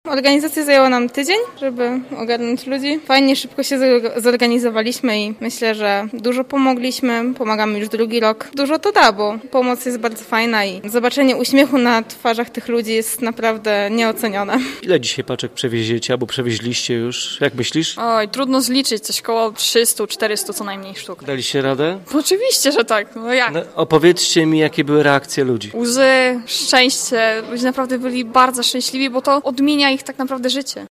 Organizacja zajęła nam tydzień, żeby ogarnąć ludzi. Fajnie, szybko się zorganizowaliśmy i myślę, że dużo pomogliśmy. Pomagamy już drugi rok. Dużo to da, bo pomoc jest bardzo fajna i zobaczenie uśmiechu na twarzach tych ludzi jest naprawdę nieocenione. Ile dzisiaj paczek przewieziecie albo przewieźliście już? Jak myślisz? Oj, trudno zliczyć, coś koło 300-400 co najmniej sztuk. Daliście radę? Oczywiście, że tak, no jak? No, opowiedzcie mi, jakie były reakcje ludzi. Łzy, szczęście, ludzie naprawdę byli bardzo szczęśliwi, bo to odmienia ich tak naprawdę życie.